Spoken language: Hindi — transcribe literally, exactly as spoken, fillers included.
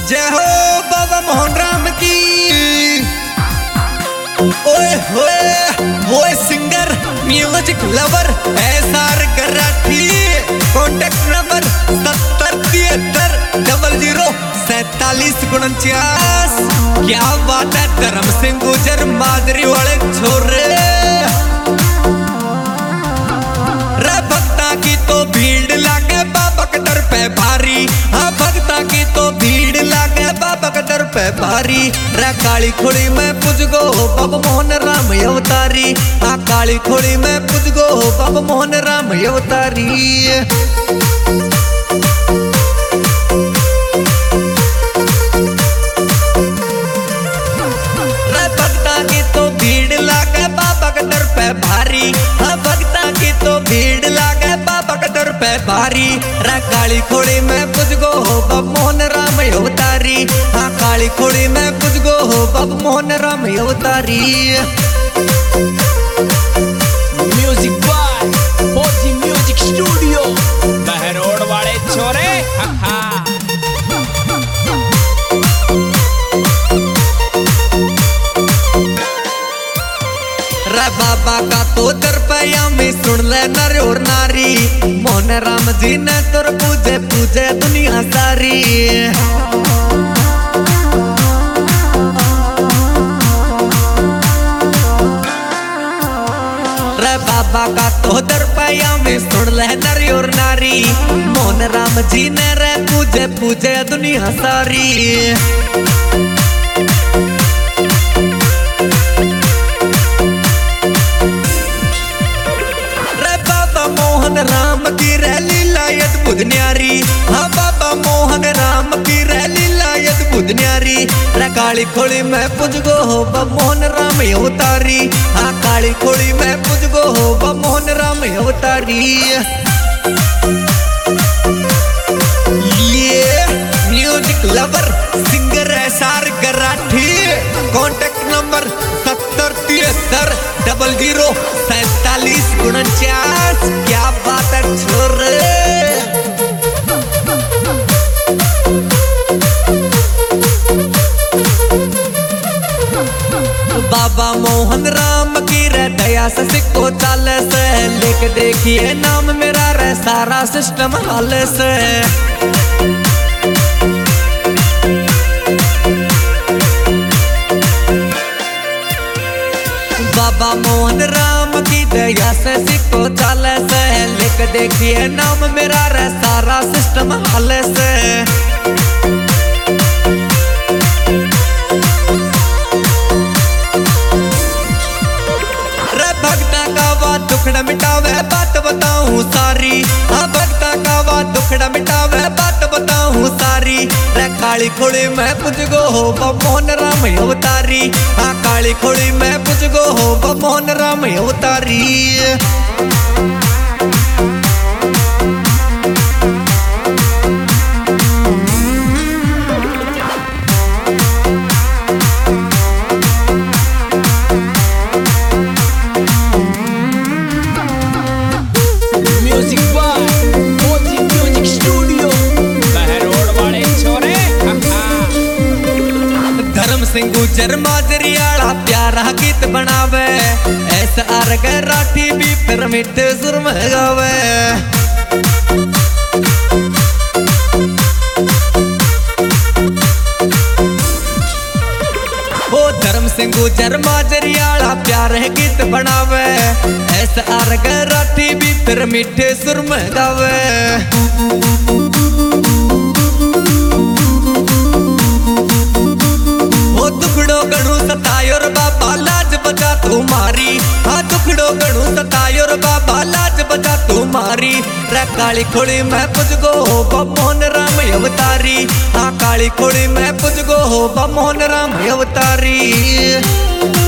जय हो बाबा मोहन राम की। ओए होए वो singer music lover SR Garathi. Contact number सत्तर तिहत्तर डबल जीरो सैतालीस उनचास। क्या बात है धर्म सिंह गुजर माजरी वाले छोरे। रे भक्ता की तो भीड़ लागे बाबा के दर पे भारी। हाँ भक्ता की तो भीड़ लागे बाबा के दर पे भारी। रे काली खोड़ी में पुजगो बाबा मोहन राम अवतारी। हाँ काली खोड़ी में पुजगो बाबा मोहन राम अवतारी। रे भक्ता की तो भीड़ लागे बाबा के दर पे भारी। हाँ भक्ता की तो भीड़ लागे बाबा के दर पे भारी। रे काली खोड़ी में पुजगो बाबा मोहन राम अवतारी। हाँ काली खोड़ी में पुजगो बाबा मोहन राम अवतारी। Music by Fauji music studio Behror वाले छोरे। हा रे बाबा का तो दरपया में सुन ले नर और नारी। मोहन राम जी ने तुर पूजे पूजे दुनिया सारी। रे बाबा का तो दरपया में सुन ले नर और नारी। मोहन राम जी ने रे पूजे पूजे दुनिया सारी। मोहन राम की रैली लायत बुध न्यारी। हाँ बाबा मोहन राम की रैली लायत बुध न्यारी। रे काली खोड़ी में पुजगो हो बा मोहन राम अवतारी। हाँ काली खोड़ी में पुजगो हो बा मोहन राम अवतारी। ये music lover singer SR Garathi. Contact number सत्तर तिहत्तर डबल जीरो सैतालीस उनचास। क्या बात है छोरे। बाबा मोहन राम की रे दया से सिक्को चाल से। लिख देखिए नाम मेरा रे सारा सिस्टम हाल से। बाबा मोहन राम की दया से सिक्को चाल से। लिख देखिए नाम मेरा रे सारा सिस्टम हाल से। रे भक्ता का वा दुखड़ा मिटावे बात बताऊं सारी। हाँ भक्ता का वा दुखड़ा मिटावे बात बताऊं सारी। रे काली खोड़ी में पुजगो हो बा मोहन राम अवतारी। हाँ काली खोड़ी में पुजगो हो बा मोहन राम अवतारी। Music by Fauji music studio Behror वाले छोरे। धर्म सिंह गुजर माजरी आला प्यारा गीत बनावे। एसआर गराठी भी फिर मिठे सुर में गावे। ओ धर्म सिंह गुजर माजरी आला प्यार गीत बनावे। एसआर गराठी भी फिर मिठे सुर में गावे। ओ दुखड़ो गणु सतायोर बाबा लाज बजा तुम्हारी। हाँ दुखड़ो गणु सतायोर बाबा लाज बजा तुम्हारी। रे काली खोड़ी में पुजगो हो बा मोहन राम अवतारी। हाँ काली खोड़ी में पुजगो हो बा मोहन राम अवतारी।